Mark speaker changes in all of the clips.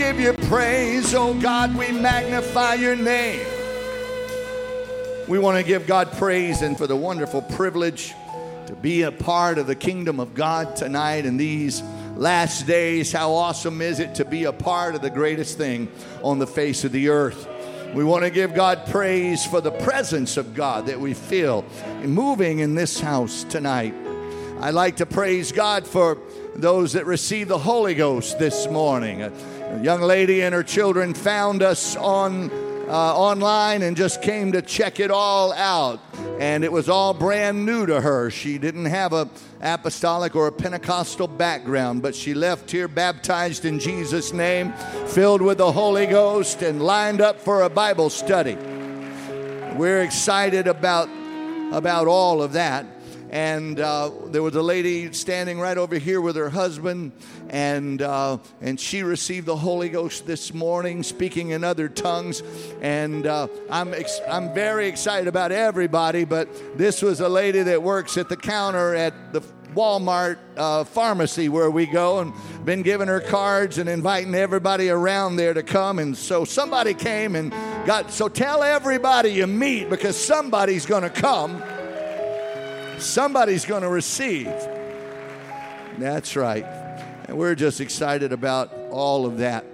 Speaker 1: give you praise, oh God. We magnify your name. We want to give God praise and for the wonderful privilege to be a part of the kingdom of God tonight in these last days. How awesome is it to be a part of the greatest thing on the face of the earth? We want to give God praise for the presence of God that we feel moving in this house tonight. I'd like to praise God for those that received the Holy Ghost this morning. A young lady and her children found us online and just came to check it all out. And it was all brand new to her. She didn't have a apostolic or a Pentecostal background, but she left here baptized in Jesus' name, filled with the Holy Ghost, and lined up for a Bible study. We're excited about all of that. And there was a lady standing right over here with her husband, and she received the Holy Ghost this morning, speaking in other tongues. And I'm very excited about everybody, but this was a lady that works at the counter at the Walmart pharmacy where we go, and been giving her cards and inviting everybody around there to come. And so somebody came and so tell everybody you meet, because somebody's going to come. Somebody's going to receive. That's right. And we're just excited about all of that.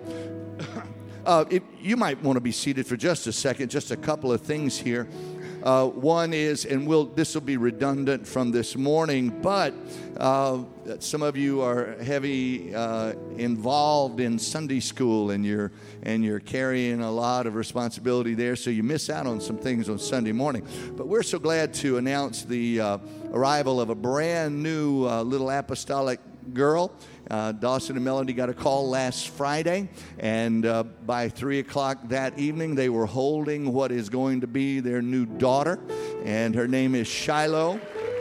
Speaker 1: You might want to be seated for just a second. Just a couple of things here. One is, and this will be redundant from this morning, but some of you are heavy involved in Sunday school, and you're carrying a lot of responsibility there, so you miss out on some things on Sunday morning. But we're so glad to announce the arrival of a brand new little apostolic girl. Dawson and Melody got a call last Friday, and by 3 o'clock that evening, they were holding what is going to be their new daughter, and her name is Shiloh.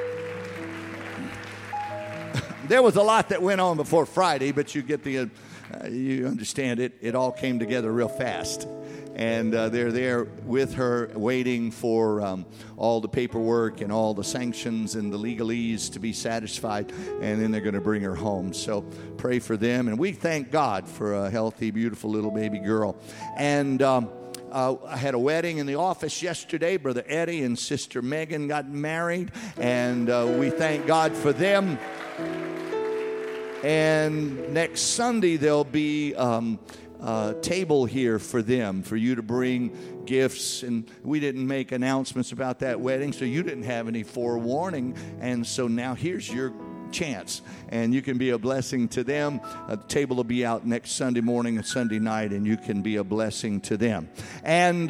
Speaker 1: There was a lot that went on before Friday, but you understand it. It all came together real fast. And they're there with her waiting for all the paperwork and all the sanctions and the legalese to be satisfied, and then they're going to bring her home. So pray for them, and we thank God for a healthy, beautiful little baby girl. And I had a wedding in the office yesterday. Brother Eddie and Sister Megan got married, and we thank God for them. And next Sunday there'll be table here for them, for you to bring gifts. And we didn't make announcements about that wedding, so you didn't have any forewarning. And so now here's your chance, and you can be a blessing to them. The table will be out next Sunday morning and Sunday night, and you can be a blessing to them. And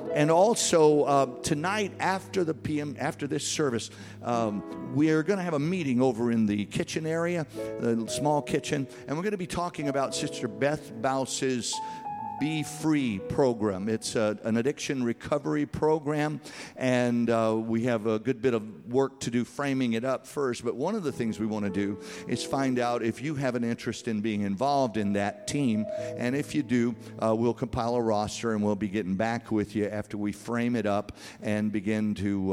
Speaker 1: also tonight after this service, we are going to have a meeting over in the kitchen area, the small kitchen, and we're going to be talking about Sister Beth Bouse's Be Free program. It's an addiction recovery program, and we have a good bit of work to do framing it up first. But one of the things we want to do is find out if you have an interest in being involved in that team, and if you do, we'll compile a roster, and we'll be getting back with you after we frame it up and begin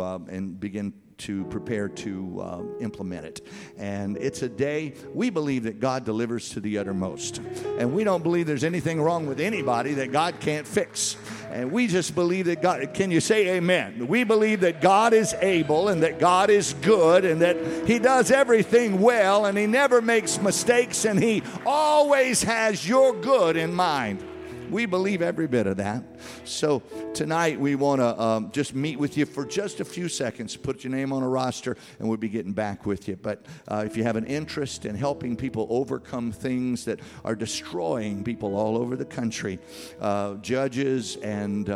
Speaker 1: to prepare to implement it. And it's a day we believe that God delivers to the uttermost, and we don't believe there's anything wrong with anybody that God can't fix. And we just believe that God, can you say amen? We believe that God is able, and that God is good, and that he does everything well, and he never makes mistakes, and he always has your good in mind. We believe every bit of that. So tonight we want to just meet with you for just a few seconds, put your name on a roster, and we'll be getting back with you. But if you have an interest in helping people overcome things that are destroying people all over the country, judges and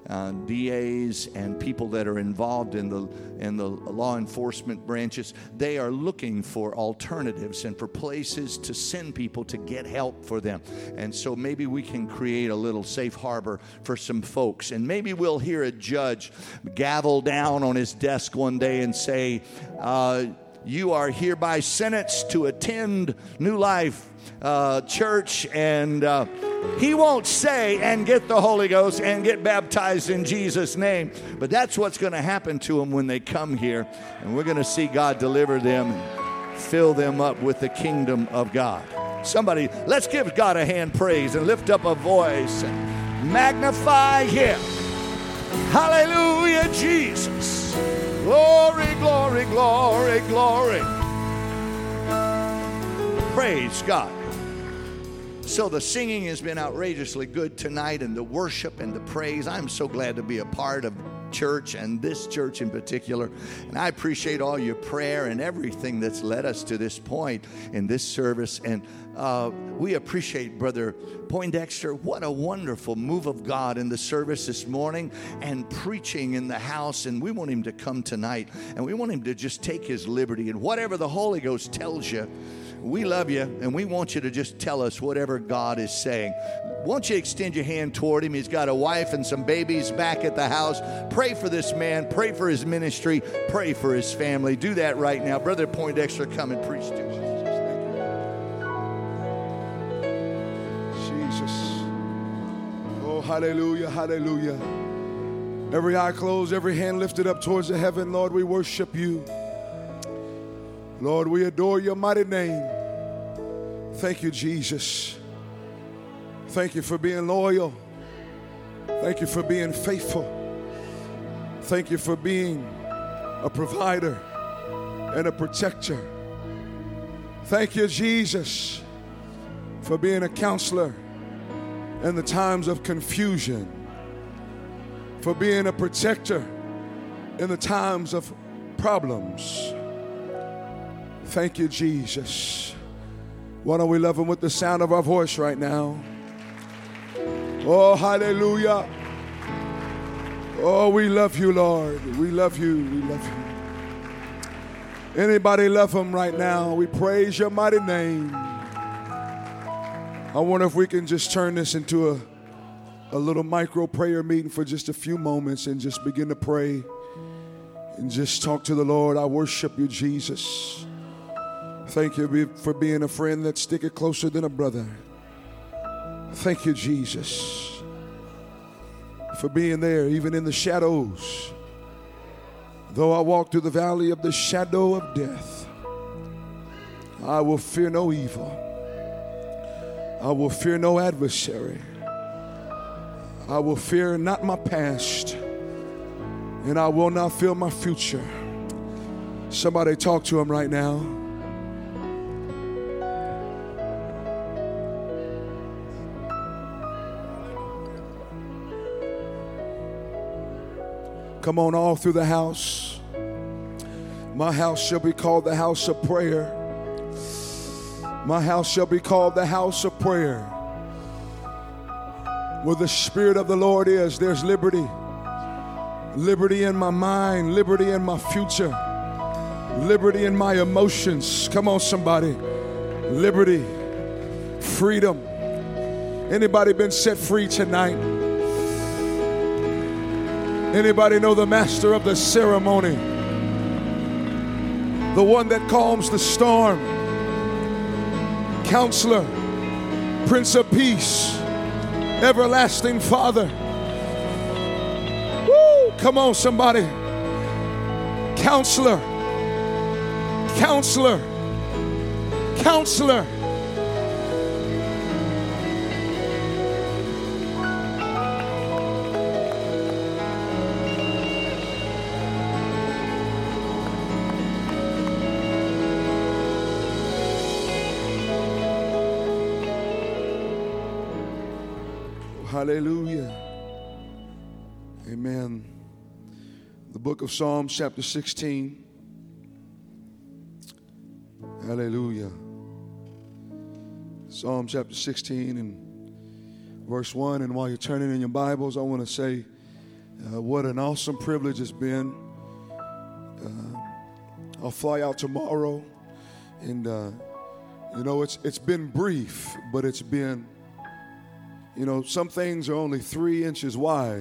Speaker 1: DAs and people that are involved in the law enforcement branches, they are looking for alternatives and for places to send people to get help for them. And so maybe we can create a little safe harbor for some folks. And maybe we'll hear a judge gavel down on his desk one day and say, you are hereby sentenced to attend New Life Church, and he won't say and get the Holy Ghost and get baptized in Jesus' name, but that's what's going to happen to them when they come here, and we're going to see God deliver them and fill them up with the kingdom of God. Somebody, let's give God a hand praise and lift up a voice and magnify Him. Hallelujah, Jesus. Glory, glory, glory, glory. Praise God. So the singing has been outrageously good tonight, and the worship and the praise. I'm so glad to be a part of church, and this church in particular. And I appreciate all your prayer and everything that's led us to this point in this service. And we appreciate Brother Poindexter. What a wonderful move of God in the service this morning and preaching in the house. And we want him to come tonight, and we want him to just take his liberty. And whatever the Holy Ghost tells you, we love you, and we want you to just tell us whatever God is saying. Won't you extend your hand toward him? He's got a wife and some babies back at the house. Pray for this man. Pray for his ministry. Pray for his family. Do that right now. Brother Poindexter, come and preach to us.
Speaker 2: Jesus. Oh, hallelujah, hallelujah. Every eye closed, every hand lifted up towards the heaven. Lord, we worship you. Lord, we adore your mighty name. Thank you, Jesus. Thank you for being loyal. Thank you for being faithful. Thank you for being a provider and a protector. Thank you, Jesus, for being a counselor in the times of confusion, for being a protector in the times of problems. Thank you, Jesus. Why don't we love him with the sound of our voice right now? Oh, hallelujah. Oh, we love you, Lord. We love you. We love you. Anybody love him right now? We praise your mighty name. I wonder if we can just turn this into a little micro prayer meeting for just a few moments and just begin to pray and just talk to the Lord. I worship you, Jesus. Thank you for being a friend that's sticking closer than a brother. Thank you, Jesus, for being there even in the shadows. Though I walk through the valley of the shadow of death, I will fear no evil. I will fear no adversary. I will fear not my past, and I will not fear my future. Somebody talk to him right now. Come on, all through the house. My house shall be called the house of prayer. My house shall be called the house of prayer. Where the Spirit of the Lord is, there's liberty. Liberty in my mind, liberty in my future, liberty in my emotions. Come on, somebody. Liberty, freedom. Anybody been set free tonight? Anybody know the master of the ceremony? The one that calms the storm. Counselor, Prince of Peace, Everlasting Father. Woo! Come on, somebody. Counselor, Counselor, Counselor. Hallelujah. Amen. The book of Psalms, chapter 16. Hallelujah. Psalm chapter 16 and verse 1. And while you're turning in your Bibles, I want to say what an awesome privilege it's been. I'll fly out tomorrow. And, you know, it's been brief, but it's been, you know, some things are only 3 inches wide,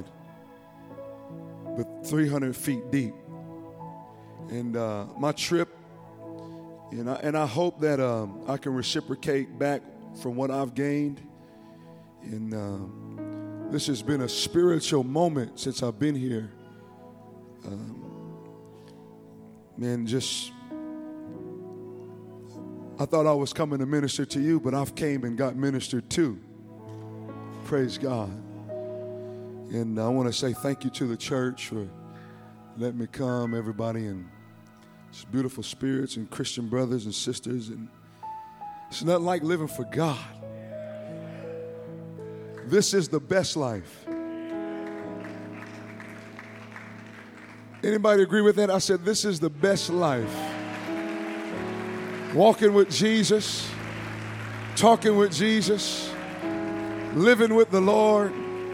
Speaker 2: but 300 feet deep. And my trip, and I hope that I can reciprocate back from what I've gained. And this has been a spiritual moment since I've been here. Man, just I thought I was coming to minister to you, but I've came and got ministered to. Praise God. And I want to say thank you to the church for letting me come, everybody, and it's beautiful spirits and Christian brothers and sisters. And it's nothing like living for God. This is the best life. Anybody agree with that? I said, this is the best life. Walking with Jesus, talking with Jesus, living with the Lord.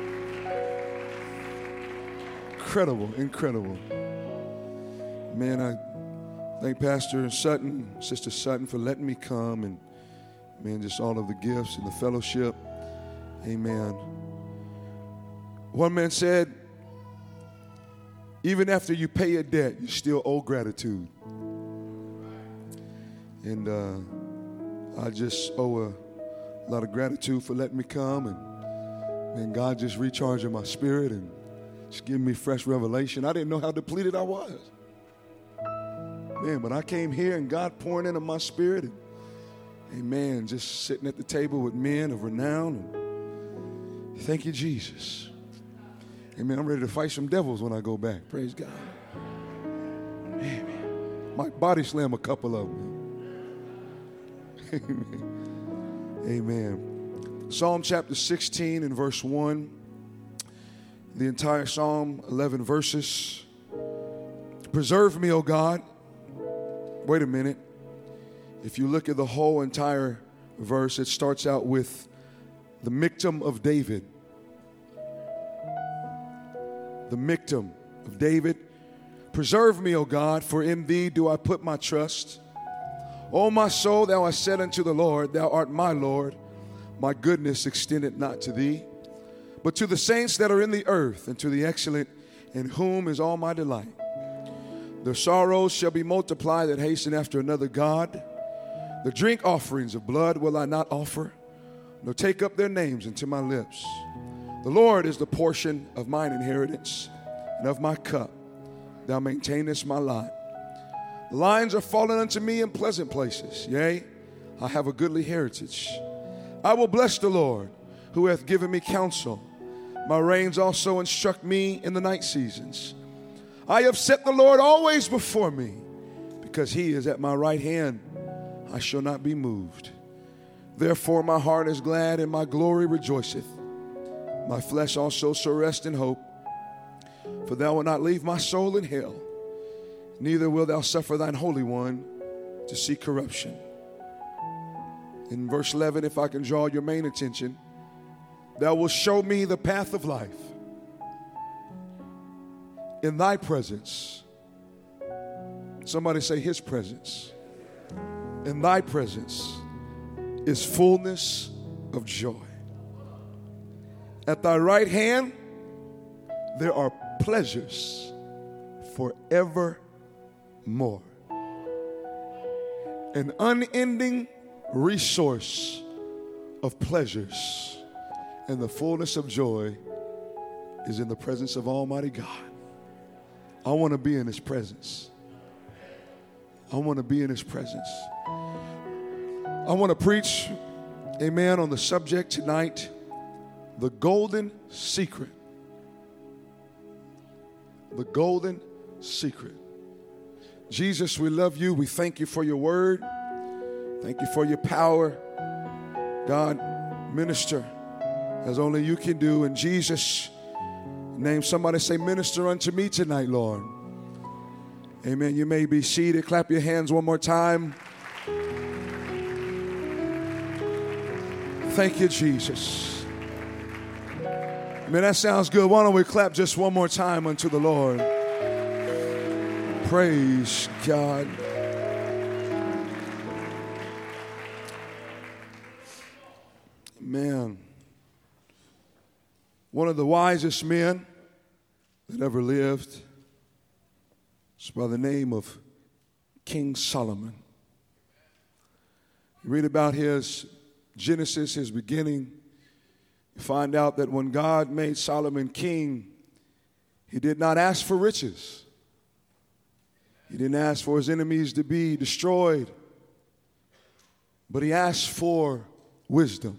Speaker 2: Incredible, incredible. Man, I thank Pastor Sutton, Sister Sutton for letting me come, and man, just all of the gifts and the fellowship. Amen. One man said, even after you pay a debt, you still owe gratitude. And I just owe a lot of gratitude for letting me come, and God just recharging my spirit and just giving me fresh revelation. I didn't know how depleted I was. Man, but I came here and God pouring into my spirit, and amen, just sitting at the table with men of renown. And thank you, Jesus. Amen. I'm ready to fight some devils when I go back. Praise God. Amen. Might body slam a couple of them. Amen. Amen. Psalm chapter 16 and verse 1. The entire Psalm, 11 verses. Preserve me, O God. Wait a minute. If you look at the whole entire verse, it starts out with the Miktam of David. The Miktam of David. Preserve me, O God, for in thee do I put my trust. O my soul, thou hast said unto the Lord, thou art my Lord. My goodness extended not to thee, but to the saints that are in the earth, and to the excellent, in whom is all my delight. Their sorrows shall be multiplied that hasten after another God. The drink offerings of blood will I not offer, nor take up their names into my lips. The Lord is the portion of mine inheritance, and of my cup thou maintainest my lot. The lines are fallen unto me in pleasant places. Yea, I have a goodly heritage. I will bless the Lord, who hath given me counsel. My reins also instruct me in the night seasons. I have set the Lord always before me. Because he is at my right hand, I shall not be moved. Therefore my heart is glad, and my glory rejoiceth. My flesh also shall rest in hope. For thou wilt not leave my soul in hell, neither wilt thou suffer thine Holy One to see corruption. In verse 11, if I can draw your main attention, thou wilt show me the path of life. In thy presence, somebody say his presence. In thy presence is fullness of joy. At thy right hand, there are pleasures forevermore. An unending resource of pleasures, and the fullness of joy is in the presence of Almighty God. I want to be in his presence. I want to be in his presence. I want to preach, amen, on the subject tonight, the golden secret. The golden secret. Jesus, we love you. We thank you for your word. Thank you for your power. God, minister as only you can do. In Jesus' name, somebody say, minister unto me tonight, Lord. Amen. You may be seated. Clap your hands one more time. Thank you, Jesus. Man, that sounds good. Why don't we clap just one more time unto the Lord? Praise God. Man, one of the wisest men that ever lived is by the name of King Solomon. You read about his Genesis, his beginning. You find out that when God made Solomon king, he did not ask for riches. He didn't ask for his enemies to be destroyed. But he asked for wisdom.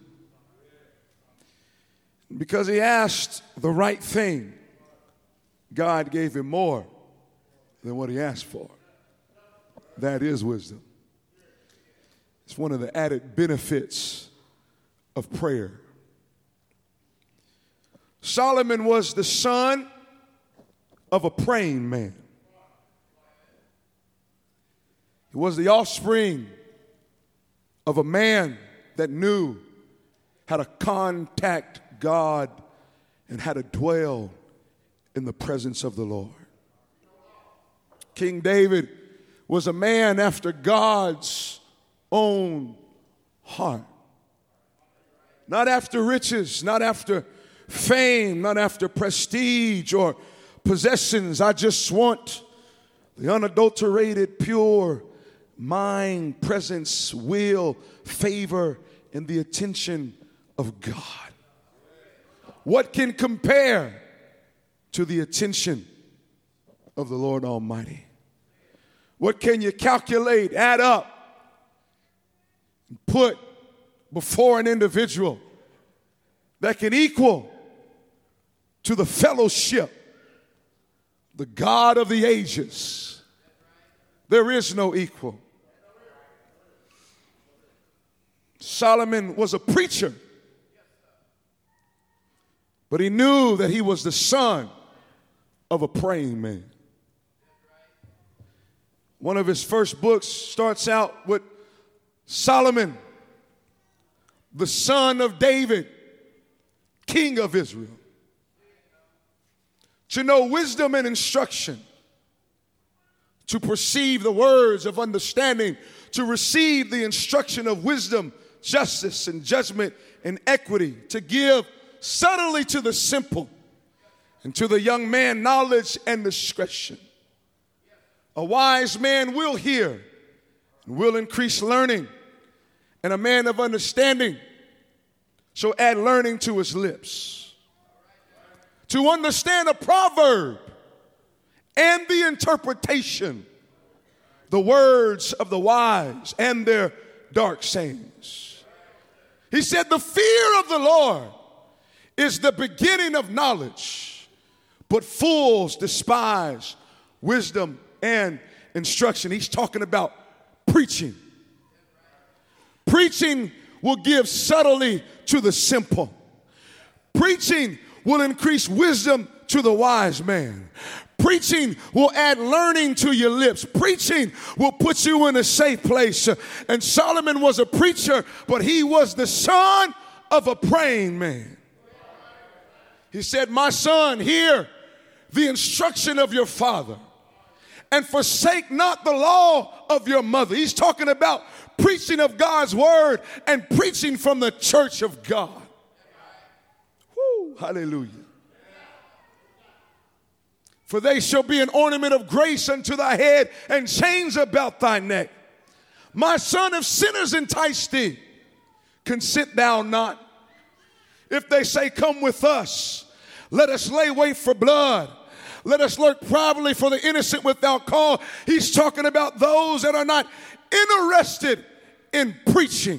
Speaker 2: Because he asked the right thing, God gave him more than what he asked for. That is wisdom. It's one of the added benefits of prayer. Solomon was the son of a praying man. He was the offspring of a man that knew how to contact God and how to dwell in the presence of the Lord. King David was a man after God's own heart. Not after riches, not after fame, not after prestige or possessions. I just want the unadulterated, pure mind, presence, will, favor, and the attention of God. What can compare to the attention of the Lord Almighty? What can you calculate, add up, and put before an individual that can equal to the fellowship, the God of the ages? There is no equal. Solomon was a preacher, but he knew that he was the son of a praying man. One of his first books starts out with Solomon, the son of David, king of Israel. To know wisdom and instruction, to perceive the words of understanding, to receive the instruction of wisdom, justice, and judgment, and equity, to give subtly to the simple, and to the young man knowledge and discretion. A wise man will hear and will increase learning, and a man of understanding shall add learning to his lips. To understand a proverb and the interpretation, the words of the wise and their dark sayings. He said, the fear of the Lord is the beginning of knowledge, but fools despise wisdom and instruction. He's talking about preaching. Preaching will give subtlety to the simple. Preaching will increase wisdom to the wise man. Preaching will add learning to your lips. Preaching will put you in a safe place. And Solomon was a preacher, but he was the son of a praying man. He said, my son, hear the instruction of your father, and forsake not the law of your mother. He's talking about preaching of God's word and preaching from the church of God. Woo, hallelujah. For they shall be an ornament of grace unto thy head, and chains about thy neck. My son, if sinners entice thee, consent thou not. If they say, come with us, let us lay wait for blood. Let us lurk privately for the innocent without cause. He's talking about those that are not interested in preaching.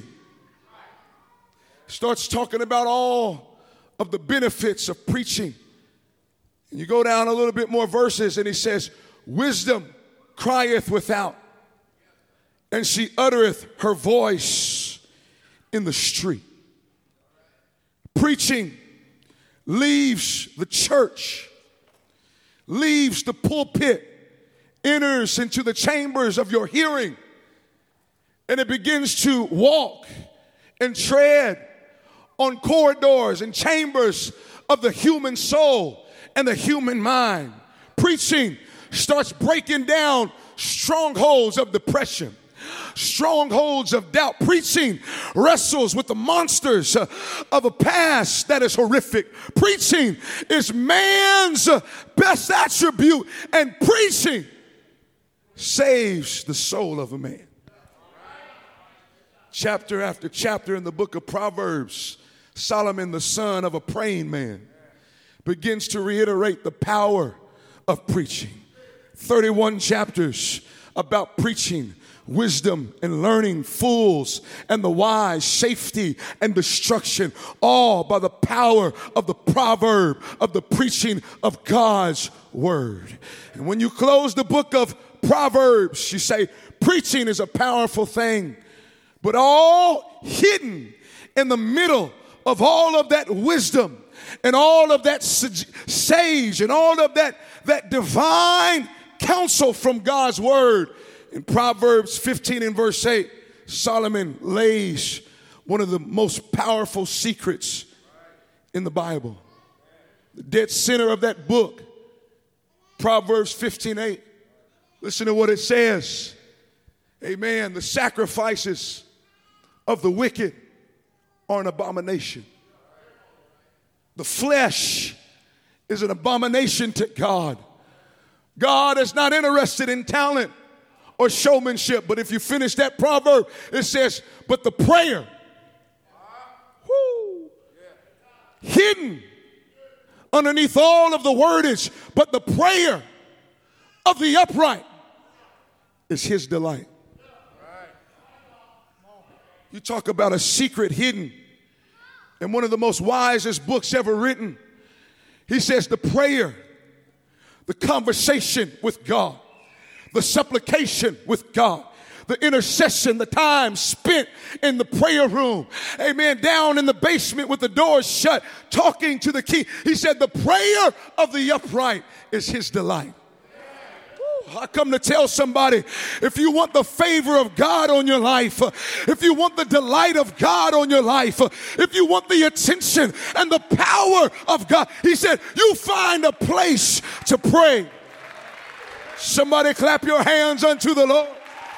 Speaker 2: Starts talking about all of the benefits of preaching. And you go down a little bit more verses, and he says, wisdom crieth without, and she uttereth her voice in the street. Preaching leaves the church, leaves the pulpit, enters into the chambers of your hearing, and it begins to walk and tread on corridors and chambers of the human soul and the human mind. Preaching starts breaking down strongholds of depression, strongholds of doubt. Preaching wrestles with the monsters of a past that is horrific. Preaching is man's best attribute, and preaching saves the soul of a man. Chapter after chapter in the book of Proverbs, Solomon, the son of a praying man, begins to reiterate the power of preaching. 31 chapters about preaching, wisdom and learning, fools and the wise, safety and destruction, all by the power of the proverb of the preaching of God's word. And when you close the book of Proverbs, you say, preaching is a powerful thing, but all hidden in the middle of all of that wisdom and all of that sage and all of that divine counsel from God's word. In Proverbs 15 and verse 8, Solomon lays one of the most powerful secrets in the Bible. The dead center of that book, Proverbs 15:8. Listen to what it says. Amen. The sacrifices of the wicked are an abomination. The flesh is an abomination to God. God is not interested in talent or showmanship. But if you finish that proverb, it says, but the prayer, hidden underneath all of the wordage, but the prayer of the upright is his delight. You talk about a secret hidden in one of the most wisest books ever written. He says the prayer, the conversation with God, the supplication with God, the intercession, the time spent in the prayer room, amen, down in the basement with the doors shut, talking to the king. He said the prayer of the upright is his delight. I come to tell somebody, if you want the favor of God on your life, if you want the delight of God on your life, if you want the attention and the power of God, he said, you find a place to pray. Somebody clap your hands unto the Lord.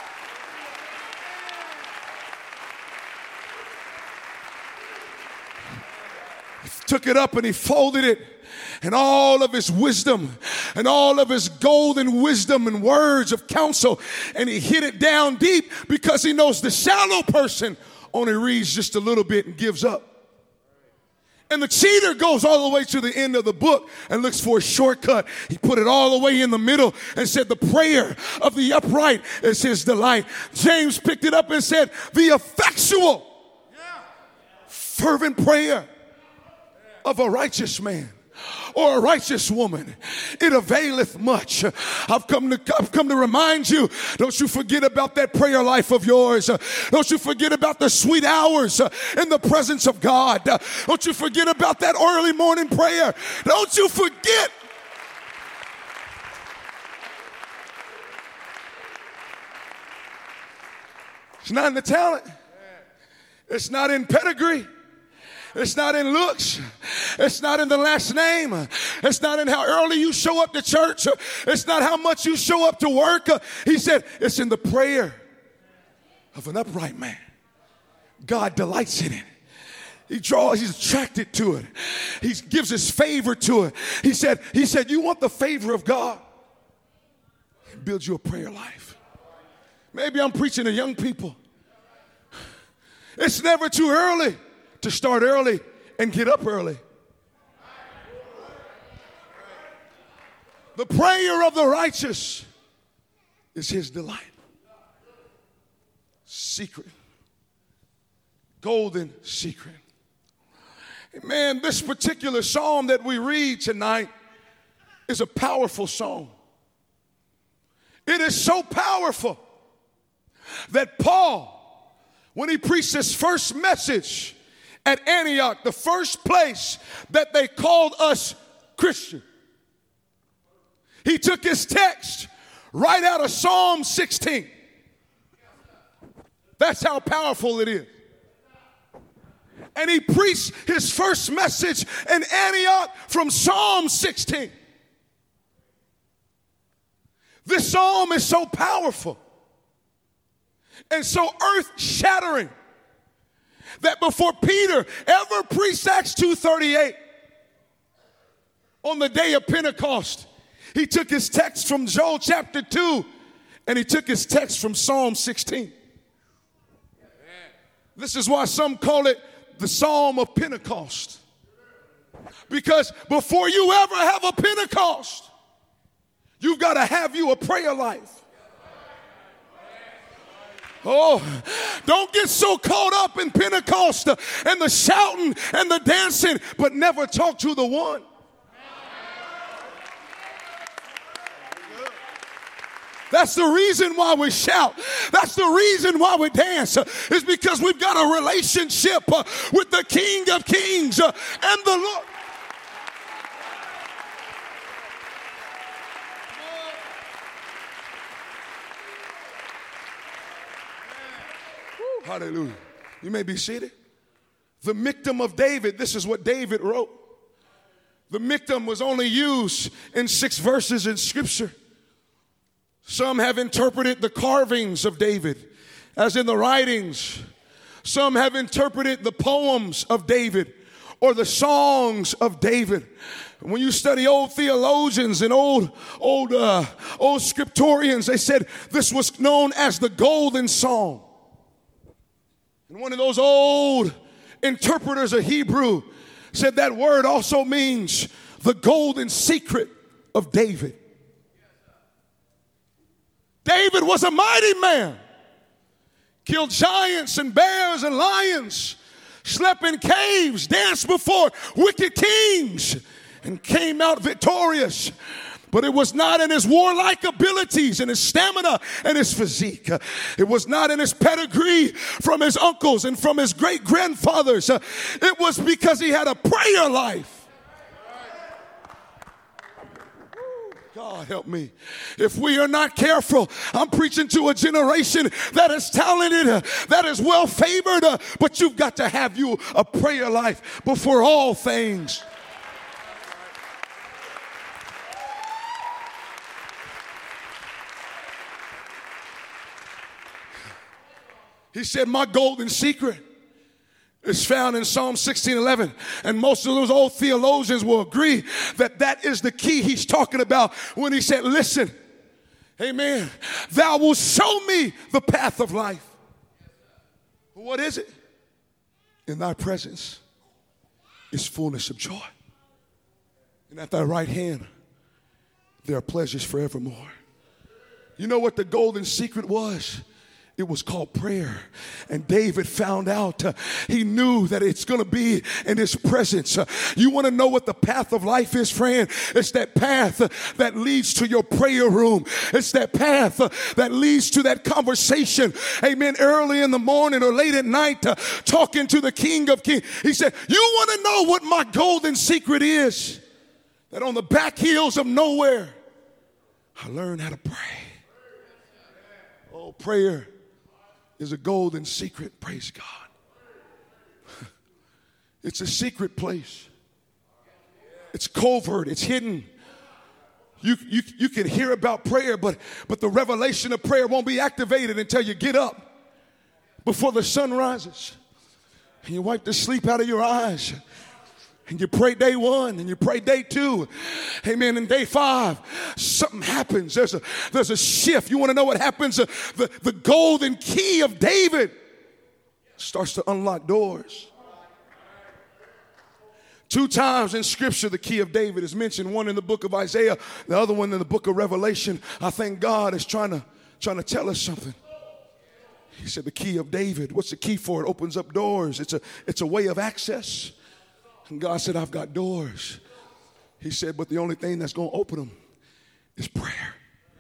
Speaker 2: He took it up and he folded it. And all of his wisdom and all of his golden wisdom and words of counsel. And he hid it down deep because he knows the shallow person only reads just a little bit and gives up. And the cheater goes all the way to the end of the book and looks for a shortcut. He put it all the way in the middle and said the prayer of the upright is his delight. James picked it up and said the effectual, fervent prayer of a righteous man or a righteous woman, it availeth much. I've come to remind you, don't you forget about that prayer life of yours. Don't you forget about the sweet hours in the presence of God. Don't you forget about that early morning prayer. Don't you forget. It's not in the talent. It's not in pedigree. It's not in looks. It's not in the last name. It's not in how early you show up to church. It's not how much you show up to work. He said it's in the prayer of an upright man. God delights in it. He's attracted to it. He gives his favor to it. He said, you want the favor of God? Build you a prayer life. Maybe I'm preaching to young people. It's never too early to start early and get up early. The prayer of the righteous is his delight. Secret. Golden secret. Man, this particular psalm that we read tonight is a powerful psalm. It is so powerful that Paul, when he preached his first message at Antioch, the first place that they called us Christian, he took his text right out of Psalm 16. That's how powerful it is. And he preached his first message in Antioch from Psalm 16. This psalm is so powerful and so earth-shattering that before Peter ever preached Acts 2:38, on the day of Pentecost, he took his text from Joel chapter 2 and he took his text from Psalm 16. This is why some call it the Psalm of Pentecost. Because before you ever have a Pentecost, you've got to have you a prayer life. Oh, don't get so caught up in Pentecost and the shouting and the dancing, but never talk to the one. That's the reason why we shout. That's the reason why we dance. Is because we've got a relationship with the King of Kings and the Lord. Hallelujah. You may be seated. The Miktam of David, this is what David wrote. The Miktam was only used in 6 verses in Scripture. Some have interpreted the carvings of David as in the writings. Some have interpreted the poems of David or the songs of David. When you study old theologians and old scriptorians, they said this was known as the Golden Song. And one of those old interpreters of Hebrew said that word also means the golden secret of David. David was a mighty man, killed giants and bears and lions, slept in caves, danced before wicked kings, and came out victorious. But it was not in his warlike abilities and his stamina and his physique. It was not in his pedigree from his uncles and from his great-grandfathers. It was because he had a prayer life. God help me. If we are not careful, I'm preaching to a generation that is talented, that is well favored, but you've got to have you a prayer life before all things. He said, my golden secret is found in Psalm 16:11. And most of those old theologians will agree that that is the key he's talking about when he said, listen, amen, thou wilt show me the path of life. What is it? In thy presence is fullness of joy. And at thy right hand, there are pleasures forevermore. You know what the golden secret was? It was called prayer. And David found out, he knew that it's going to be in his presence. You want to know what the path of life is, friend? It's that path that leads to your prayer room. It's that path that leads to that conversation, amen, early in the morning or late at night, talking to the King of Kings. He said, you want to know what my golden secret is? That on the back hills of nowhere, I learned how to pray. Oh, prayer is a golden secret, praise God. It's a secret place. It's covert, it's hidden. You can hear about prayer, but the revelation of prayer won't be activated until you get up before the sun rises. And you wipe the sleep out of your eyes. And you pray day 1 and you pray day 2. Amen. And day 5, something happens. There's a shift. You want to know what happens? The golden key of David starts to unlock doors. 2 times in Scripture, the key of David is mentioned. One in the book of Isaiah, the other one in the book of Revelation. I think God is trying to tell us something. He said the key of David. What's the key for? It opens up doors. It's a way of access. And God said, I've got doors. He said, but the only thing that's going to open them is prayer.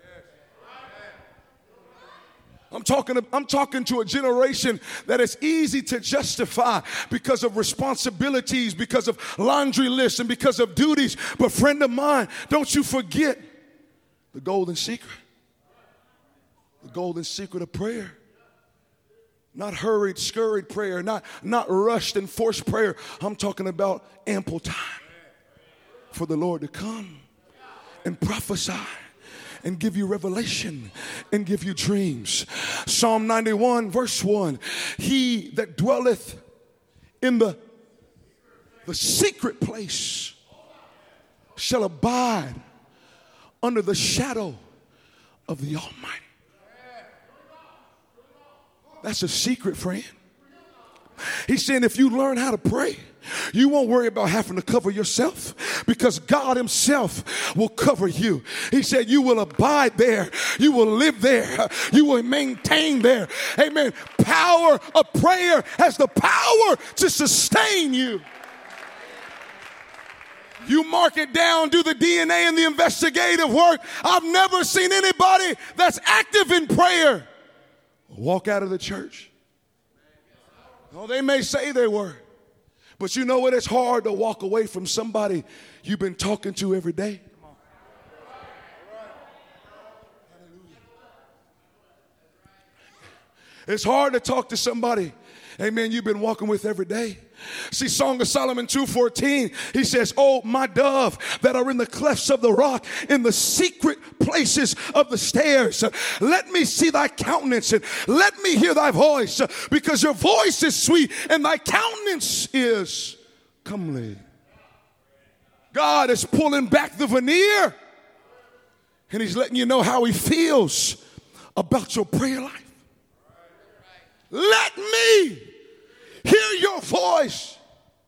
Speaker 2: I'm talking to a generation that is easy to justify because of responsibilities, because of laundry lists, and because of duties. But friend of mine, don't you forget the golden secret. The golden secret of prayer. Not hurried, scurried prayer, not rushed and forced prayer. I'm talking about ample time for the Lord to come and prophesy and give you revelation and give you dreams. Psalm 91 verse 1, he that dwelleth in the secret place shall abide under the shadow of the Almighty. That's a secret, friend. He's saying if you learn how to pray, You won't worry about having to cover yourself because God himself will cover you. He said you will abide there. You will live there. You will maintain there. Amen. Power of prayer has the power to sustain you. You mark it down, do the DNA and the investigative work. I've never seen anybody that's active in prayer walk out of the church. Oh, they may say they were. But you know what? It's hard to walk away from somebody you've been talking to every day. It's hard to talk to somebody, amen, you've been walking with every day. See, Song of Solomon 2:14, he says, oh, my dove that are in the clefts of the rock, in the secret places of the stairs, let me see thy countenance and let me hear thy voice, because your voice is sweet and thy countenance is comely. God is pulling back the veneer and he's letting you know how he feels about your prayer life. Let me hear your voice.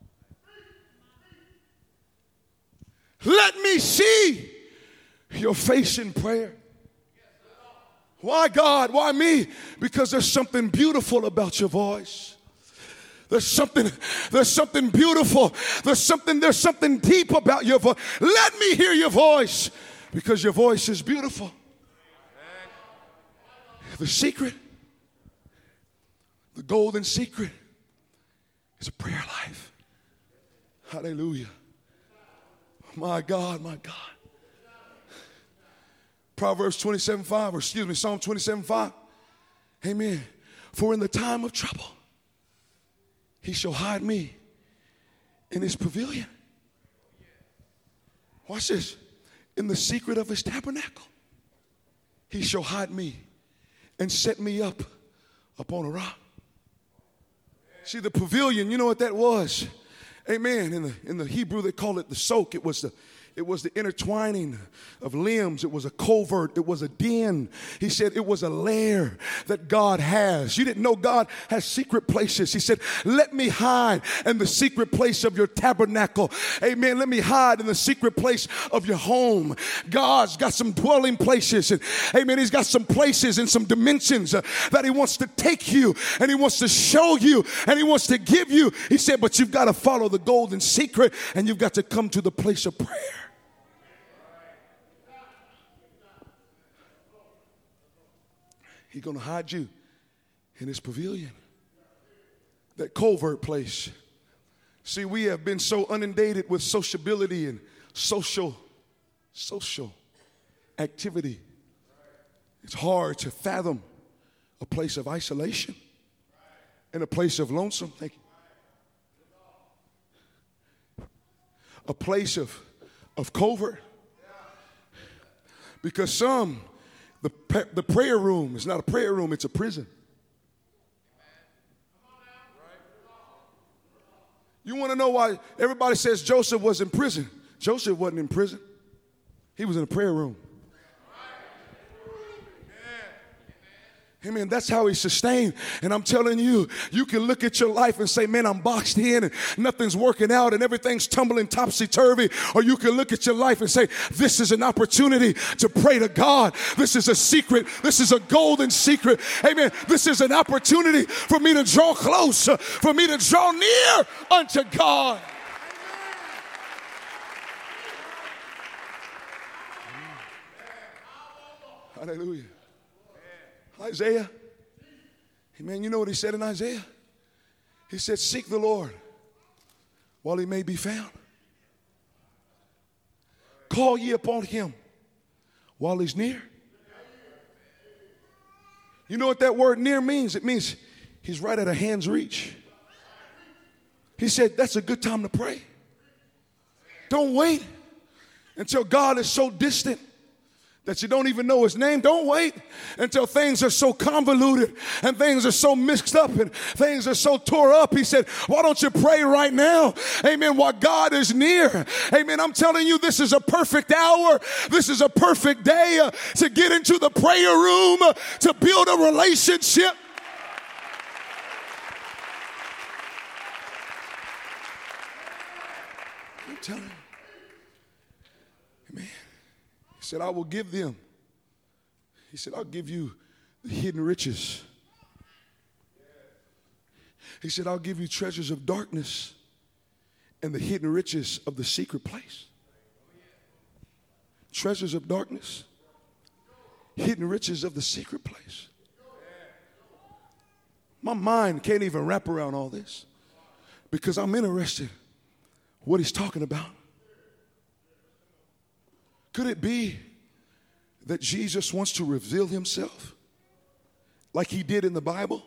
Speaker 2: Let me see your face in prayer. Why, God? Why me? Because there's something beautiful about your voice. There's something beautiful. There's something deep about your voice. Let me hear your voice because your voice is beautiful. The secret, the golden secret, is a prayer life. Hallelujah. My God, my God. Proverbs 27:5, or excuse me, Psalm 27:5. Amen. For in the time of trouble, he shall hide me in his pavilion. Watch this. In the secret of his tabernacle, he shall hide me and set me up upon a rock. See, the pavilion, you know what that was? Amen. In the Hebrew, they call it the sok. It was the intertwining of limbs. It was a covert. It was a den. He said it was a lair that God has. You didn't know God has secret places. He said, let me hide in the secret place of your tabernacle. Amen. Let me hide in the secret place of your home. God's got some dwelling places. And amen. He's got some places and some dimensions that he wants to take you and he wants to show you and he wants to give you. He said, but you've got to follow the golden secret and you've got to come to the place of prayer. He's going to hide you in his pavilion, that covert place. See, we have been so inundated with sociability and social activity. It's hard to fathom a place of isolation and a place of lonesome. Thank you. A place of covert. Because the prayer room is not a prayer room, it's a prison. You want to know why everybody says Joseph was in prison? Joseph wasn't in prison. He was in a prayer room. Amen. That's how he sustained. And I'm telling you, you can look at your life and say, man, I'm boxed in and nothing's working out and everything's tumbling topsy-turvy. Or you can look at your life and say, this is an opportunity to pray to God. This is a secret. This is a golden secret. Amen. This is an opportunity for me to draw close, for me to draw near unto God. Hallelujah. Isaiah, amen, you know what he said in Isaiah? He said, seek the Lord while he may be found. Call ye upon him while he's near. You know what that word near means? It means he's right at a hand's reach. He said, that's a good time to pray. Don't wait until God is so distant that you don't even know his name. Don't wait until things are so convoluted and things are so mixed up and things are so tore up. He said, why don't you pray right now? Amen. While God is near. Amen. I'm telling you, this is a perfect hour. This is a perfect day to get into the prayer room, to build a relationship. telling you. Amen. He said, I will give them. He said, I'll give you the hidden riches. He said, I'll give you treasures of darkness and the hidden riches of the secret place. Treasures of darkness, hidden riches of the secret place. My mind can't even wrap around all this because I'm interested what he's talking about. Could it be that Jesus wants to reveal himself like he did in the Bible?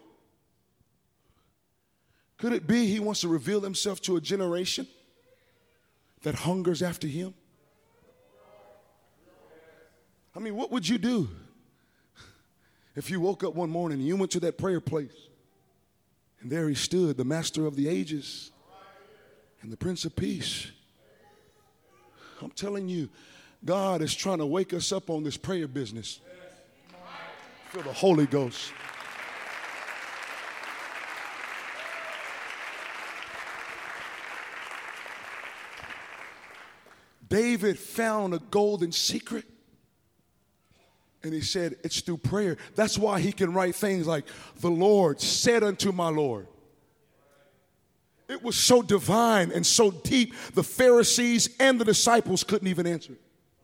Speaker 2: Could it be he wants to reveal himself to a generation that hungers after him? I mean, what would you do if you woke up one morning and you went to that prayer place and there he stood, the master of the ages and the Prince of Peace? I'm telling you, God is trying to wake us up on this prayer business. Feel the Holy Ghost. David found a golden secret. And he said, it's through prayer. That's why he can write things like, the Lord said unto my Lord. It was so divine and so deep, the Pharisees and the disciples couldn't even answer it.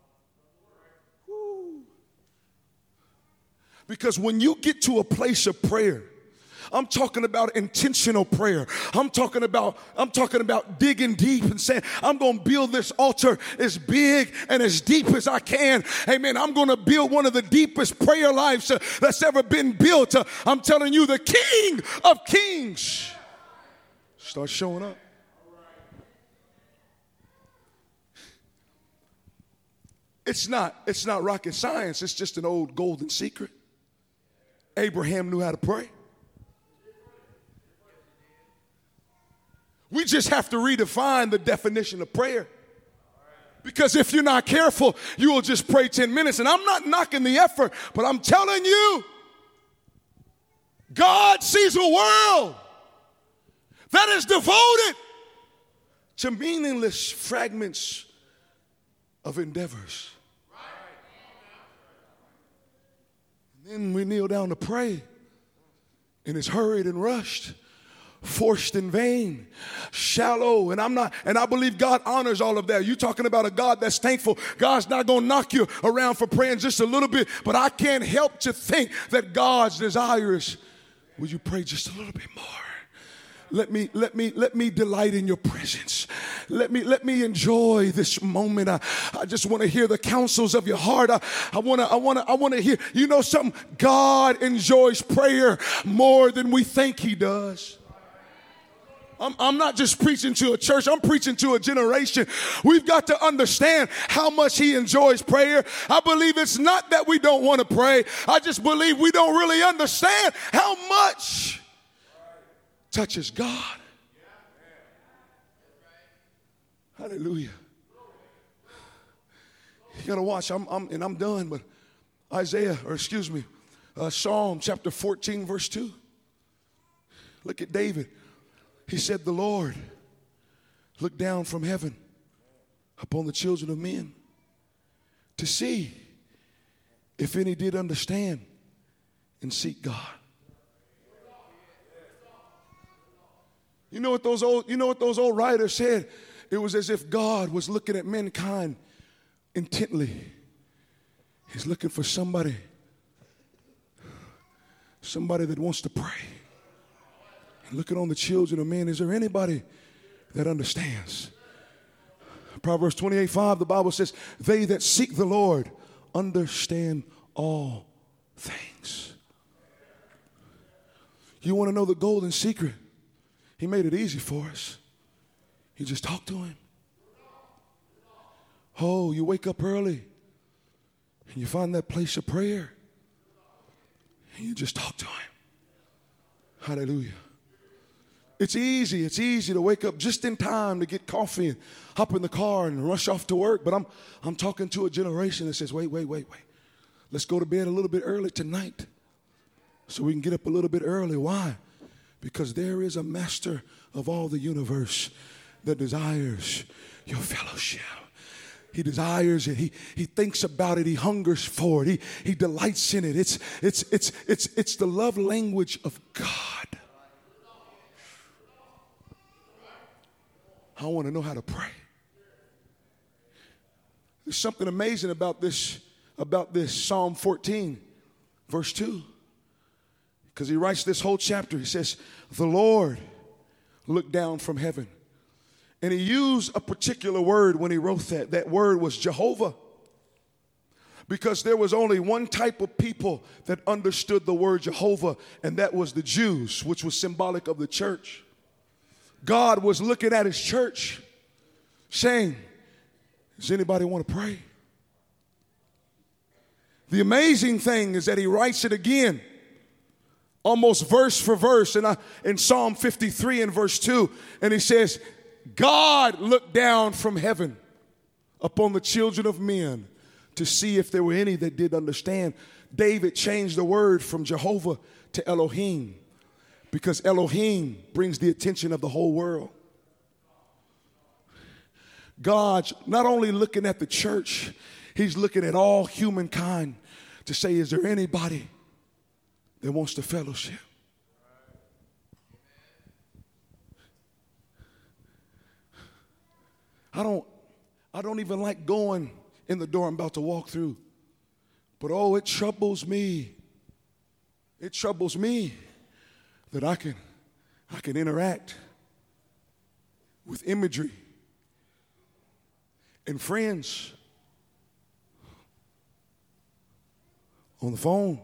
Speaker 2: Woo. Because when you get to a place of prayer, I'm talking about intentional prayer. I'm talking about digging deep and saying, I'm going to build this altar as big and as deep as I can. Amen. I'm going to build one of the deepest prayer lives that's ever been built. I'm telling you, the King of Kings starts showing up. It's not rocket science. It's just an old golden secret. Abraham knew how to pray. We just have to redefine the definition of prayer. Because if you're not careful, you will just pray 10 minutes. And I'm not knocking the effort, but I'm telling you, God sees a world that is devoted to meaningless fragments of endeavors. And then we kneel down to pray, and it's hurried and rushed, forced in vain, shallow, and I believe God honors all of that. You're talking about a God that's thankful. God's not going to knock you around for praying just a little bit, but I can't help to think that God's desire is, would you pray just a little bit more? Let me delight in your presence. Let me enjoy this moment. I just want to hear the counsels of your heart. I want to hear, you know something? God enjoys prayer more than we think he does. I'm not just preaching to a church. I'm preaching to a generation. We've got to understand how much he enjoys prayer. I believe it's not that we don't want to pray. I just believe we don't really understand how much touches God. Hallelujah. You got to watch. I'm done, but Psalm chapter 14, verse 2. Look at David. He said, the Lord looked down from heaven upon the children of men to see if any did understand and seek God. You know what those old writers said? It was as if God was looking at mankind intently. He's looking for somebody that wants to pray. Looking on the children of men, is there anybody that understands? Proverbs 28:5, the Bible says, they that seek the Lord understand all things. You want to know the golden secret? He made it easy for us. You just talk to him. Oh, you wake up early and you find that place of prayer and you just talk to him. Hallelujah. It's easy to wake up just in time to get coffee and hop in the car and rush off to work. But I'm talking to a generation that says, wait. Let's go to bed a little bit early tonight so we can get up a little bit early. Why? Because there is a master of all the universe that desires your fellowship. He desires it. He thinks about it. He hungers for it. He delights in it. It's the love language of God. I want to know how to pray. There's something amazing about this Psalm 14, verse 2. Because he writes this whole chapter. He says, the Lord looked down from heaven. And he used a particular word when he wrote that. That word was Jehovah. Because there was only one type of people that understood the word Jehovah, and that was the Jews, which was symbolic of the church. God was looking at his church saying, does anybody want to pray? The amazing thing is that he writes it again, almost verse for verse, in Psalm 53 and verse 2, and he says, God looked down from heaven upon the children of men to see if there were any that did understand. David changed the word from Jehovah to Elohim because Elohim brings the attention of the whole world. God's not only looking at the church, he's looking at all humankind to say, is there anybody that wants to fellowship? I don't even like going in the door I'm about to walk through. But oh, it troubles me. It troubles me that I can interact with imagery and friends on the phone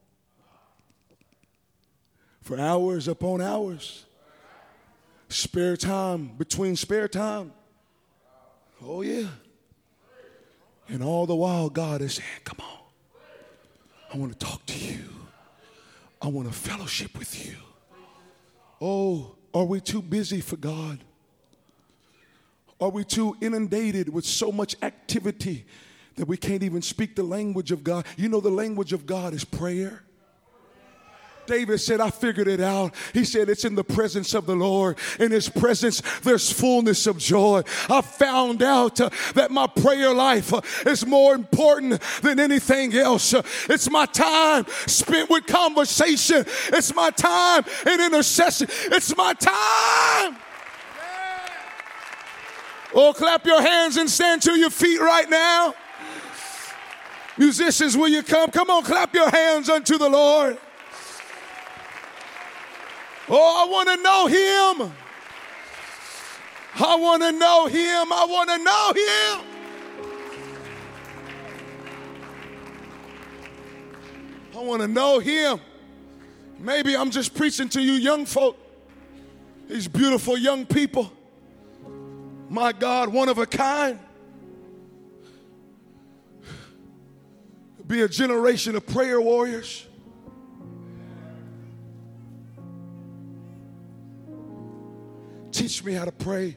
Speaker 2: for hours upon hours. Spare time between spare time. Oh, yeah. And all the while, God is saying, come on. I want to talk to you. I want to fellowship with you. Oh, are we too busy for God? Are we too inundated with so much activity that we can't even speak the language of God? You know, the language of God is prayer. David said, I figured it out. He said, it's in the presence of the Lord. In his presence, there's fullness of joy. I found out that my prayer life is more important than anything else. It's my time spent with conversation. It's my time in intercession. It's my time. Oh, clap your hands and stand to your feet right now. Musicians, will you come? Come on, clap your hands unto the Lord. Oh, I want to know him. I want to know him. I want to know him. I want to know him. Maybe I'm just preaching to you young folk. These beautiful young people. My God, one of a kind. Be a generation of prayer warriors. Teach me how to pray.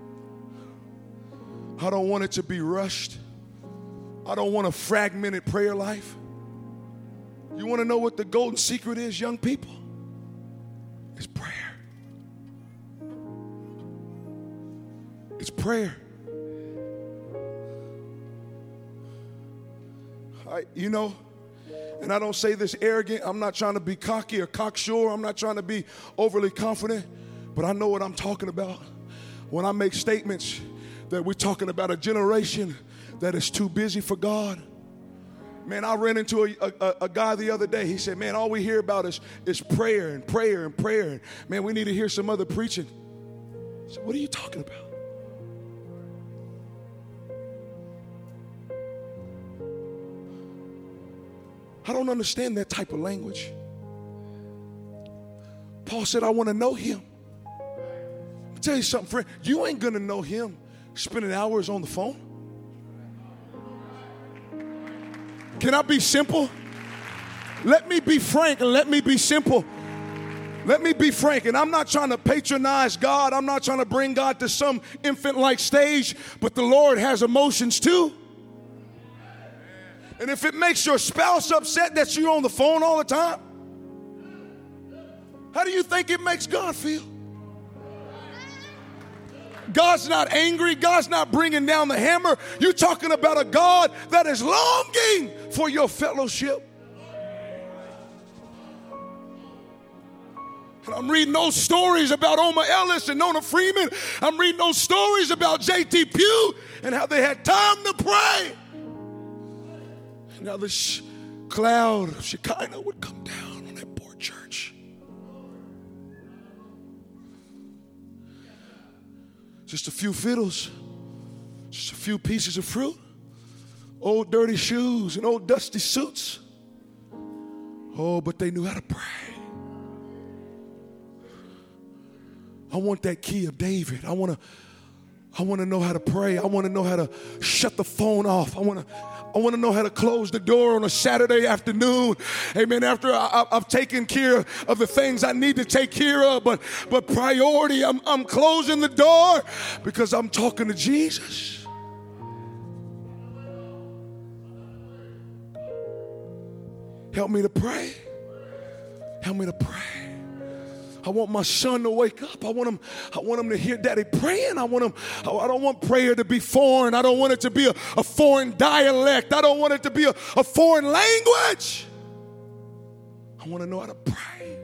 Speaker 2: I don't want it to be rushed. I don't want a fragmented prayer life. You want to know what the golden secret is, young people? It's prayer. It's prayer. And I don't say this arrogant. I'm not trying to be cocky or cocksure. I'm not trying to be overly confident. But I know what I'm talking about when I make statements that we're talking about a generation that is too busy for God. Man, I ran into a guy the other day. He said, man, all we hear about is prayer and prayer and prayer. And, man, we need to hear some other preaching. I said, what are you talking about? I don't understand that type of language. Paul said, I want to know him. I'll tell you something, friend. You ain't going to know him spending hours on the phone. Can I be simple? Let me be frank and let me be simple. Let me be frank, and I'm not trying to patronize God. I'm not trying to bring God to some infant-like stage, but the Lord has emotions too. And if it makes your spouse upset that you're on the phone all the time, how do you think it makes God feel? God's not angry. God's not bringing down the hammer. You're talking about a God that is longing for your fellowship. And I'm reading those stories about Oma Ellis and Nona Freeman. I'm reading those stories about J.T. Pugh and how they had time to pray. And now this cloud of Shekinah would come down on that poor church. Just a few fiddles, just a few pieces of fruit, old dirty shoes and old dusty suits. Oh, but they knew how to pray. I want that key of David. I want to know how to pray. I want to know how to shut the phone off. I want to know how to close the door on a Saturday afternoon. Amen. After I've taken care of the things I need to take care of, but priority, I'm closing the door because I'm talking to Jesus. Help me to pray. Help me to pray. I want my son to wake up. I want him to hear daddy praying. I don't want prayer to be foreign. I don't want it to be a foreign dialect. I don't want it to be a foreign language. I want to know how to pray.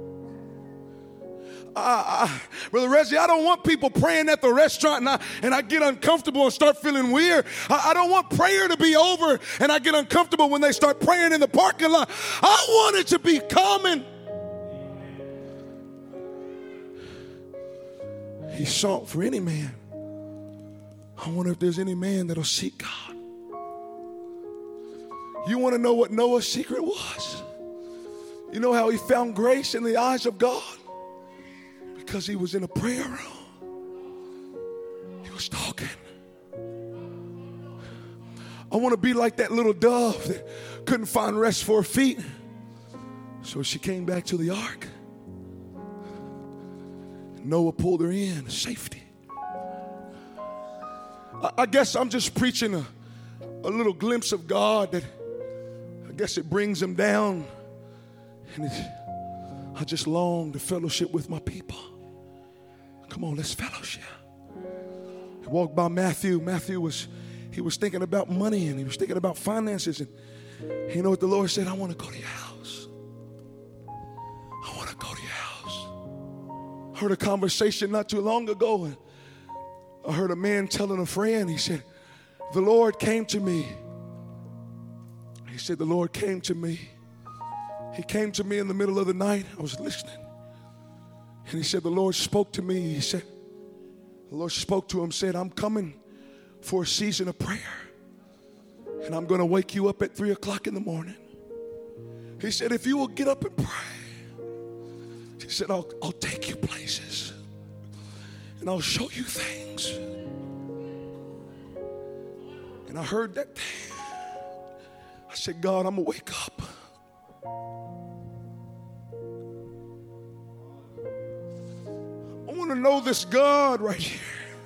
Speaker 2: Brother Reggie, I don't want people praying at the restaurant and I get uncomfortable and start feeling weird. I don't want prayer to be over and I get uncomfortable when they start praying in the parking lot. I want it to be common. He sought for any man. I wonder if there's any man that'll seek God. You want to know what Noah's secret was? You know how he found grace in the eyes of God? Because he was in a prayer room. He was talking. I want to be like that little dove that couldn't find rest for her feet. So she came back to the ark. Noah pulled her in, safety. I guess I'm just preaching a little glimpse of God that I guess it brings him down. And I just long to fellowship with my people. Come on, let's fellowship. I walked by Matthew. He was thinking about money and he was thinking about finances. And you know what the Lord said? I want to go to your house. I want to go to your house. I heard a conversation not too long ago. And I heard a man telling a friend, he said, the Lord came to me. He said, the Lord came to me. He came to me in the middle of the night. I was listening. And he said, the Lord spoke to me. He said, the Lord spoke to him, said, I'm coming for a season of prayer. And I'm going to wake you up at 3 o'clock in the morning. He said, if you will get up and pray, he said, I'll take you places. And I'll show you things. And I heard that thing. I said, God, I'm going to wake up. I want to know this God right here.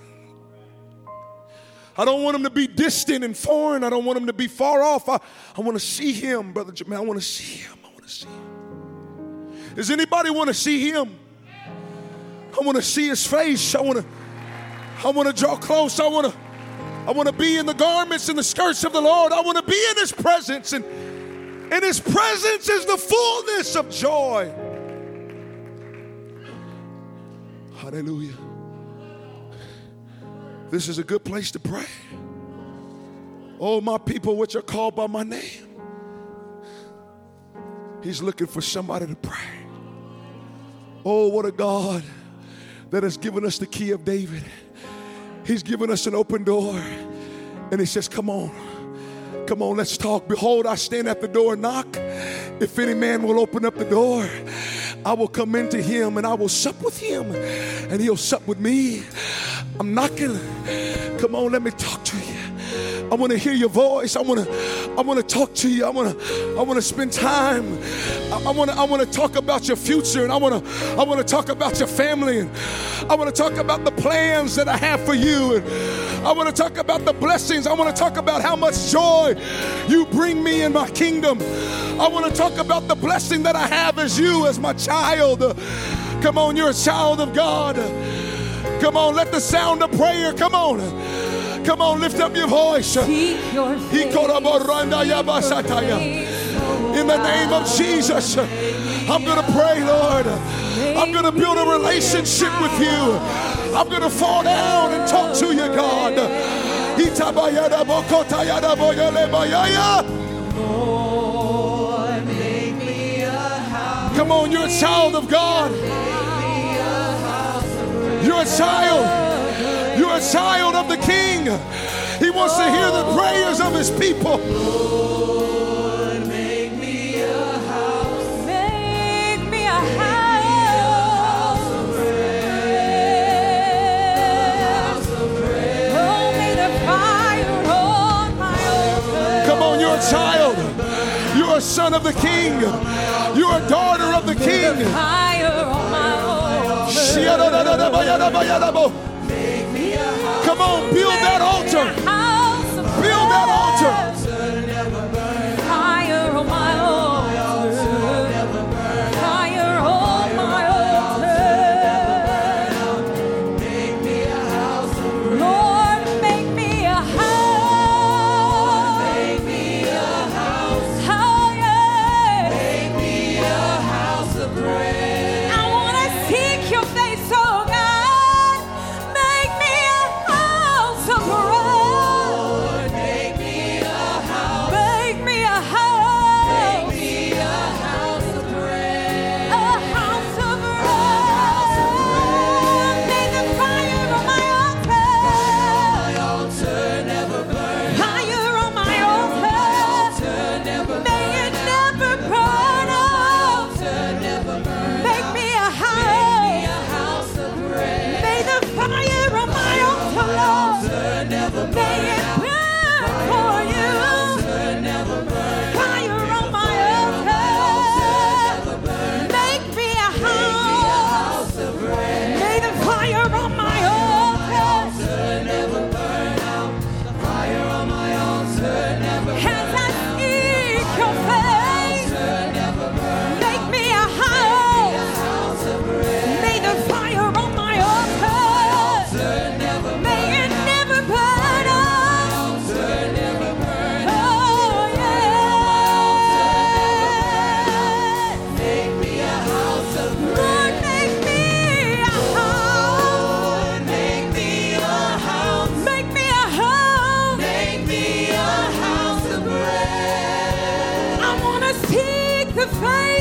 Speaker 2: I don't want him to be distant and foreign. I don't want him to be far off. I want to see him, Brother Jamal. I want to see him. I want to see him. Does anybody want to see him? I want to see his face. I want to draw close. I want to be in the garments and the skirts of the Lord. I want to be in his presence. And in his presence is the fullness of joy. Hallelujah. This is a good place to pray. Oh, my people, which are called by my name. He's looking for somebody to pray. Oh, what a God that has given us the key of David. He's given us an open door. And he says, come on, let's talk. Behold, I stand at the door and knock. If any man will open up the door, I will come into him and I will sup with him and he'll sup with me. I'm knocking. Come on, let me talk to you. I want to hear your voice. I want to talk to you. I want to spend time. I want to talk about your future, and I want to talk about your family, and I want to talk about the plans that I have for you, and I want to talk about the blessings. I want to talk about how much joy you bring me in my kingdom. I want to talk about the blessing that I have as you, as my child. Come on, you're a child of God. Come on, let the sound of prayer, come on. Come on, lift up your voice.
Speaker 3: Seek your face.
Speaker 2: In the name of Jesus, I'm going to pray, Lord. I'm going to build a relationship with you. I'm going to fall down and talk to you, God.
Speaker 3: Lord, make me a house.
Speaker 2: Come on, you're a child of God. You're a child. You're a child of the King. He wants to hear the prayers of his people.
Speaker 3: Lord, make me a house. Make me a house of prayer. Oh, may the fire on my altar.
Speaker 2: Come on, you're a child. You're a son of the King. You're a daughter of the King.
Speaker 3: The fire on my altar.
Speaker 2: Come on, build that altar. Build that altar.
Speaker 3: Fire on my altar. Fire on my altar. Make me a house of prayer. Lord, make me a house. Make me a house. Oh, yeah. Make me a house of prayer. I want to seek your face, oh God. Make me a house of prayer. Make me a house. Make me a house. Make me a house of prayer. A house of prayer. May the fire on my altar never burn. Fire on my altar never burn. May it never burn out. Make me a house of prayer. May the fire on my altar, Lord, may it burn for you. Fire on my altar, make me a house of prayer. May the fire on my altar never burn out. Fire on my altar never burn out. As I seek your face, make me a house of prayer. May the fire on my altar, may it never burn out. Oh, yeah. Make me a house of prayer. Lord, make me a house. Make me a house. Make me a house. Make me a house of prayer. I want to seek the face